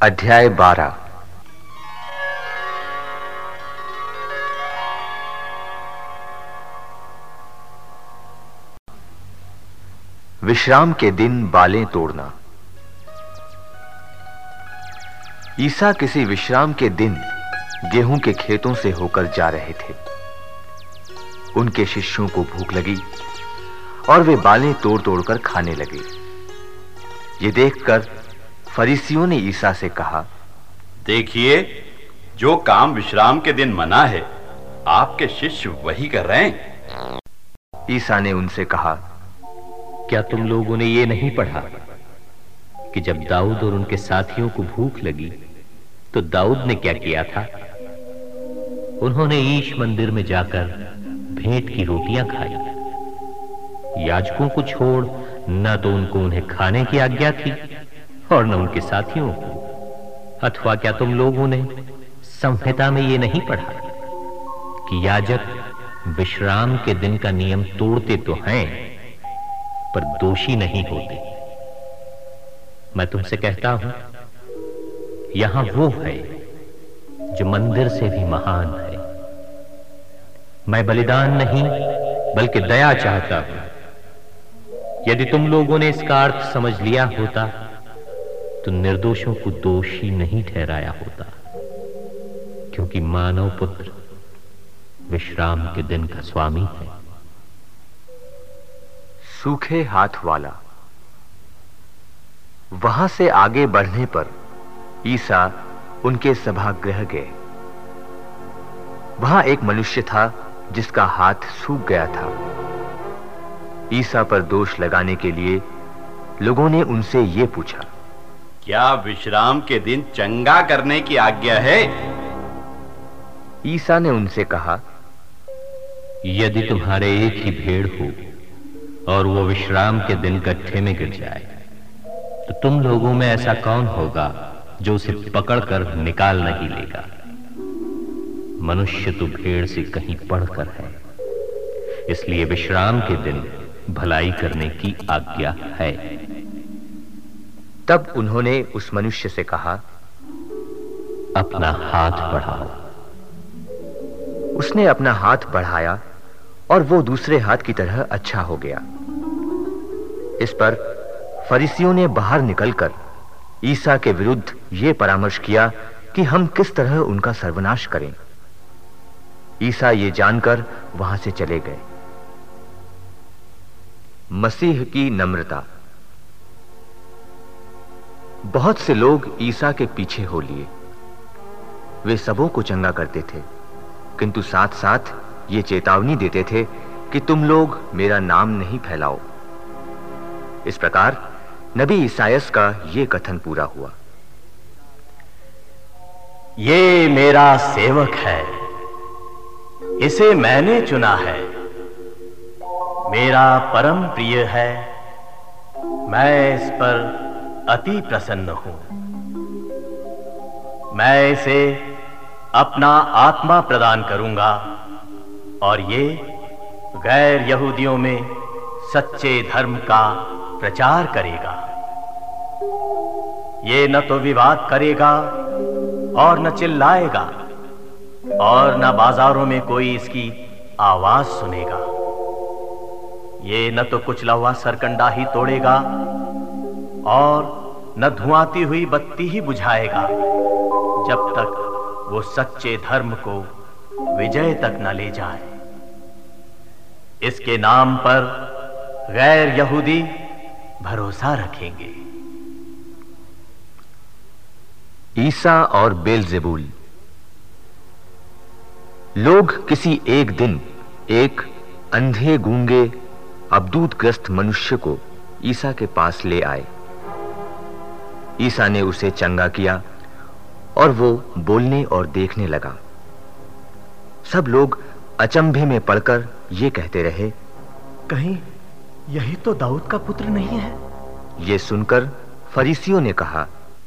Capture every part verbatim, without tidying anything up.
अध्याय बारह। विश्राम के दिन बालें तोड़ना। ईसा किसी विश्राम के दिन गेहूं के खेतों से होकर जा रहे थे। उनके शिष्यों को भूख लगी और वे बालें तोड़ तोड़कर खाने लगे। ये देखकर फरीसियों ने ईसा से कहा, देखिए, जो काम विश्राम के दिन मना है, आपके शिष्य वही कर रहे हैं। ईसा ने उनसे कहा, क्या तुम लोगों ने ये नहीं पढ़ा कि जब दाऊद और उनके साथियों को भूख लगी तो दाऊद ने क्या किया था? उन्होंने ईश मंदिर में जाकर भेंट की रोटियां खाई। याजकों को छोड़ न तो उनको उन्हें खाने की आज्ञा थी और न उनके साथियों को। अथवा क्या तुम लोगों ने संहिता में ये नहीं पढ़ा कि याजक विश्राम के दिन का नियम तोड़ते तो हैं पर दोषी नहीं होते? मैं तुमसे कहता हूं, यहां वो है जो मंदिर से भी महान है। मैं बलिदान नहीं बल्कि दया चाहता हूं। यदि तुम लोगों ने इसका अर्थ समझ लिया होता तो निर्दोषों को दोषी नहीं ठहराया होता, क्योंकि मानव पुत्र विश्राम के दिन का स्वामी है। सूखे हाथ वाला। वहां से आगे बढ़ने पर ईसा उनके सभागृह गए। वहां एक मनुष्य था जिसका हाथ सूख गया था। ईसा पर दोष लगाने के लिए लोगों ने उनसे यह पूछा, क्या विश्राम के दिन चंगा करने की आज्ञा है? ईसा ने उनसे कहा, यदि तुम्हारे एक ही भेड़ हो और वो विश्राम के दिन गड्ढे में गिर जाए तो तुम लोगों में ऐसा कौन होगा जो उसे पकड़कर निकाल नहीं लेगा? मनुष्य तो भेड़ से कहीं बढ़कर है, इसलिए विश्राम के दिन भलाई करने की आज्ञा है। तब उन्होंने उस मनुष्य से कहा, अपना हाथ बढ़ाओ। उसने अपना हाथ बढ़ाया और वो दूसरे हाथ की तरह अच्छा हो गया। इस पर फरीसियों ने बाहर निकलकर ईसा के विरुद्ध यह परामर्श किया कि हम किस तरह उनका सर्वनाश करें। ईसा ये जानकर वहां से चले गए। मसीह की नम्रता। बहुत से लोग ईसा के पीछे हो लिए। वे सबों को चंगा करते थे, किंतु साथ साथ ये चेतावनी देते थे कि तुम लोग मेरा नाम नहीं फैलाओ। इस प्रकार नबी ईसायास का यह कथन पूरा हुआ, ये मेरा सेवक है, इसे मैंने चुना है, मेरा परम प्रिय है, मैं इस पर अति प्रसन्न हूं। मैं इसे अपना आत्मा प्रदान करूंगा और ये गैर यहूदियों में सच्चे धर्म का प्रचार करेगा। ये न तो विवाद करेगा और न चिल्लाएगा और न बाजारों में कोई इसकी आवाज सुनेगा। ये न तो कुचला हुआ सरकंडा ही तोड़ेगा और न धुआंती हुई बत्ती ही बुझाएगा, जब तक वो सच्चे धर्म को विजय तक न ले जाए। इसके नाम पर गैर यहूदी भरोसा रखेंगे। ईसा और बेलजेबूल। लोग किसी एक दिन एक अंधे गूंगे अबदूतग्रस्त मनुष्य को ईसा के पास ले आए। ईसा ने उसे चंगा किया और वो बोलने और देखने लगा। सब लोग अचंभे में पड़कर ये कहते रहे, कहीं यही तो दाऊद का पुत्र नहीं है? ये सुनकर फरीसियों ने कहा,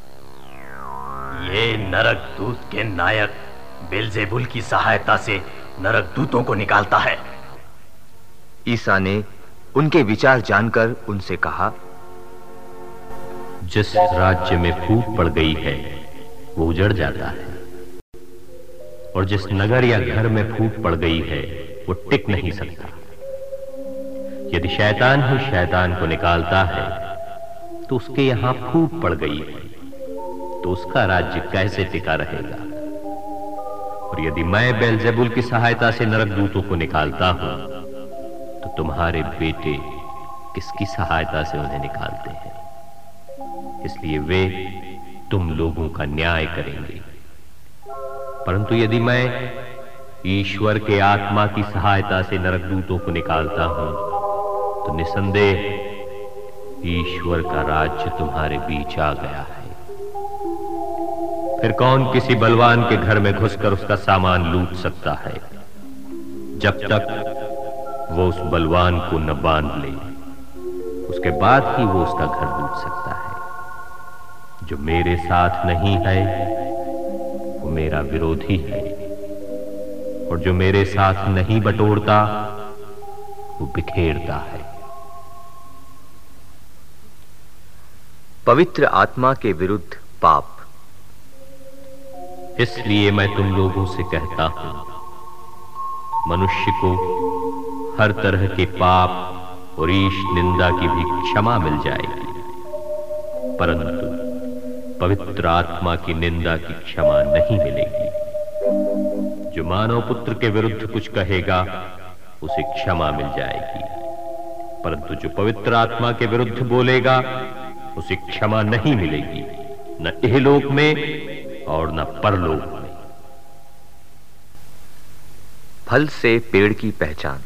ये नरक दूत के नायक बेलजेबुल की सहायता से नरक दूतों को निकालता है। ईसा ने उनके विचार जानकर उनसे कहा, जिस राज्य में फूट पड़ गई है वो उजड़ जाता है, और जिस नगर या घर में फूट पड़ गई है वो टिक नहीं सकता। यदि शैतान ही शैतान को निकालता है तो उसके यहां फूट पड़ गई है, तो उसका राज्य कैसे टिका रहेगा? और यदि मैं बेलजेबुल की सहायता से नरक दूतों को निकालता हूं, तो तुम्हारे बेटे किसकी सहायता से उन्हें निकालते हैं? इसलिए वे तुम लोगों का न्याय करेंगे। परंतु यदि मैं ईश्वर के आत्मा की सहायता से नरक दूतों को निकालता हूं, तो निसंदेह ईश्वर का राज्य तुम्हारे बीच आ गया है। फिर कौन किसी बलवान के घर में घुसकर उसका सामान लूट सकता है, जब तक वो उस बलवान को न बांध ले? उसके बाद ही वो उसका घर लूट सकता है। जो मेरे साथ नहीं है वो मेरा विरोधी है, और जो मेरे साथ नहीं बटोरता वो बिखेरता है। पवित्र आत्मा के विरुद्ध पाप। इसलिए मैं तुम लोगों से कहता हूं, मनुष्य को हर तरह के पाप और ईश निंदा की भी क्षमा मिल जाएगी, परंतु पवित्र आत्मा की निंदा की क्षमा नहीं मिलेगी। जो मानव पुत्र के विरुद्ध कुछ कहेगा उसे क्षमा मिल जाएगी, परंतु जो पवित्र आत्मा के विरुद्ध बोलेगा उसे क्षमा नहीं मिलेगी, न इहलोक में और न परलोक में। फल से पेड़ की पहचान।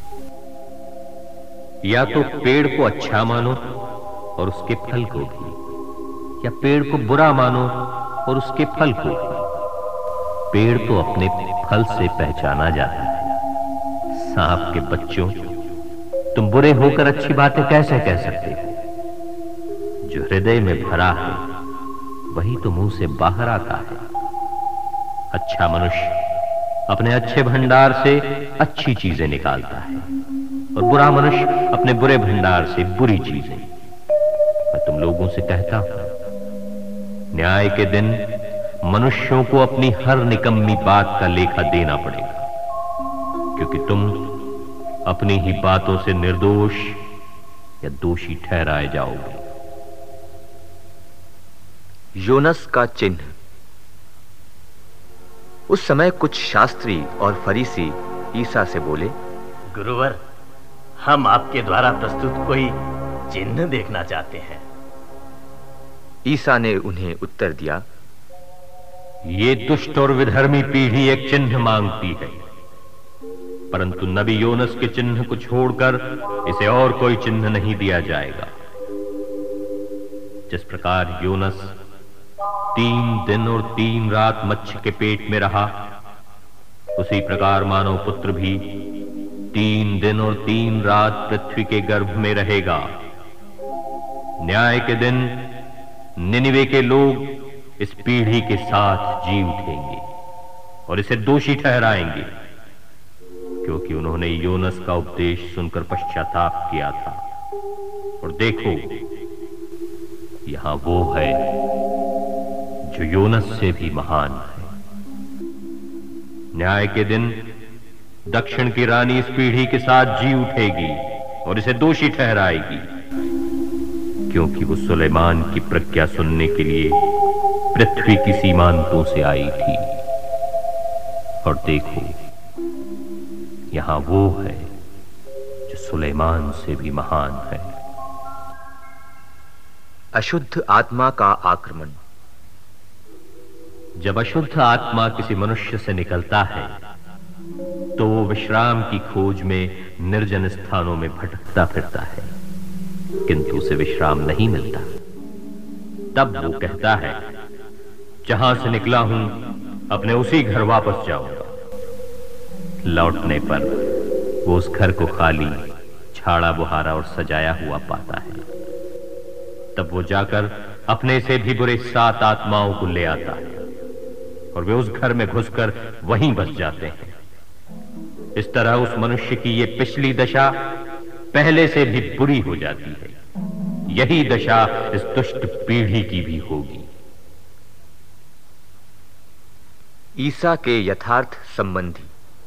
या तो पेड़ को अच्छा मानो और उसके फल को भी, या पेड़ को बुरा मानो और उसके फल को भी। पेड़ तो अपने फल से पहचाना जाता है। सांप के बच्चों, तुम बुरे होकर अच्छी बातें कैसे कह सकते हो? जो हृदय में भरा है वही तो मुंह से बाहर आता है। अच्छा मनुष्य अपने अच्छे भंडार से अच्छी चीजें निकालता है, और बुरा मनुष्य अपने बुरे भंडार से बुरी चीजें। मैं तुम लोगों से कहता हूं, न्याय के दिन मनुष्यों को अपनी हर निकम्मी बात का लेखा देना पड़ेगा, क्योंकि तुम अपनी ही बातों से निर्दोष या दोषी ठहराए जाओगे। योनस का चिन्ह। उस समय कुछ शास्त्री और फरीसी ईसा से बोले, गुरुवर, हम आपके द्वारा प्रस्तुत कोई चिन्ह देखना चाहते हैं। ईसा ने उन्हें उत्तर दिया, ये दुष्ट और विधर्मी पीढ़ी एक चिन्ह मांगती है, परंतु नबी योनस के चिन्ह को छोड़कर इसे और कोई चिन्ह नहीं दिया जाएगा। जिस प्रकार योनस तीन दिन और तीन रात मत्स्य के पेट में रहा, उसी प्रकार मानव पुत्र भी तीन दिन और तीन रात पृथ्वी के गर्भ में रहेगा। न्याय के दिन निनिवे के लोग इस पीढ़ी के साथ जी उठेंगे और इसे दोषी ठहराएंगे, क्योंकि उन्होंने योनस का उपदेश सुनकर पश्चाताप किया था। और देखो, यहां वो है जो योनस से भी महान है। न्याय के दिन दक्षिण की रानी इस पीढ़ी के साथ जी उठेगी और इसे दोषी ठहराएगी, क्योंकि वो सुलेमान की प्रज्ञा सुनने के लिए पृथ्वी की सीमांतों से आई थी। और देखो, यहां वो है जो सुलेमान से भी महान है। अशुद्ध आत्मा का आक्रमण। जब अशुद्ध आत्मा किसी मनुष्य से निकलता है तो वो विश्राम की खोज में निर्जन स्थानों में भटकता फिरता है, किंतु उसे विश्राम नहीं मिलता। तब वो कहता है, जहां से निकला हूं अपने उसी घर वापस जाऊंगा। लौटने पर वो उस घर को खाली, छाड़ा बुहारा और सजाया हुआ पाता है। तब वो जाकर अपने से भी बुरे सात आत्माओं को ले आता है और वे उस घर में घुसकर वहीं बस जाते हैं। इस तरह उस मनुष्य की ये पिछली दशा पहले से भी बुरी हो जाती है। यही दशा इस दुष्ट पीढ़ी की भी होगी। ईसा के यथार्थ संबंधी।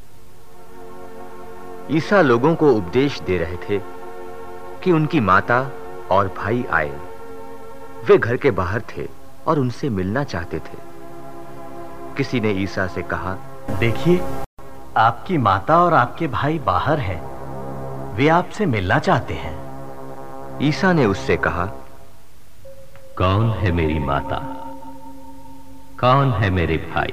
ईसा लोगों को उपदेश दे रहे थे कि उनकी माता और भाई आए। वे घर के बाहर थे और उनसे मिलना चाहते थे। किसी ने ईसा से कहा, देखिए, आपकी माता और आपके भाई बाहर हैं। वे आपसे मिलना चाहते हैं। ईसा ने उससे कहा, कौन है मेरी माता, कौन है मेरे भाई?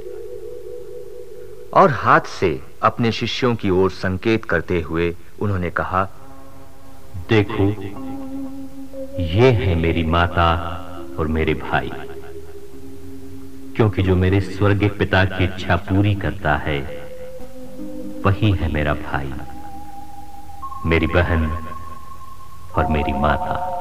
और हाथ से अपने शिष्यों की ओर संकेत करते हुए उन्होंने कहा, देखो, ये है मेरी माता और मेरे भाई। क्योंकि जो मेरे स्वर्गीय पिता की इच्छा पूरी करता है वही है मेरा भाई, मेरी बहन और मेरी माता।